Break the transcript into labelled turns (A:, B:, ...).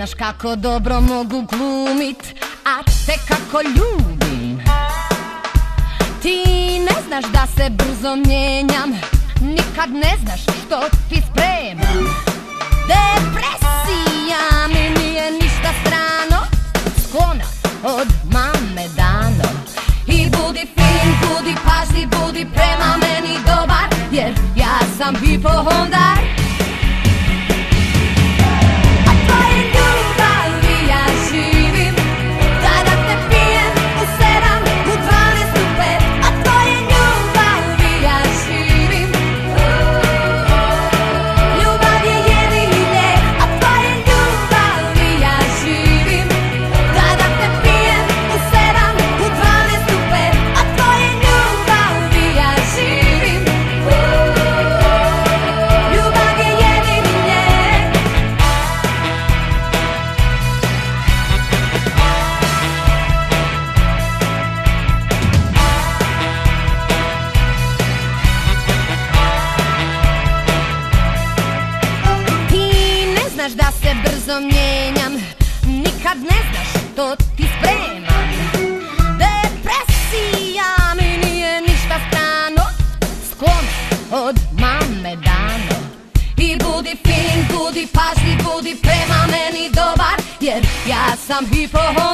A: znaš kako dobro mogu glumit, a te kako ljubim. Ti ne znaš da se brzo mijenjam, nikad ne znaš što ti spremam. Depresija mi nije ništa strano, sklona od mame dano. I budi fin, budi pažljiv, budi prema meni dobar, jer ja sam hipohondar. A tvoje ljubavi ja živim, kada te pijem u 7, u 12, u 5. A tvoje ljubavi ja živim, ljubav je jedini lijek. A tvoje ljubavi ja živim, kada te pijem u 7, u 12, u 5. A tvoje ljubavi ja živim, ljubav je jedini lijek. Ti ne znaš da se brzo mijenjam, nikad ne znaš što ti spremam. Depresija mi nije ništa strano, sklon od mame dano. I budi fin, budi pažljiv, budi prema meni dobar, jer ja sam hipohondar.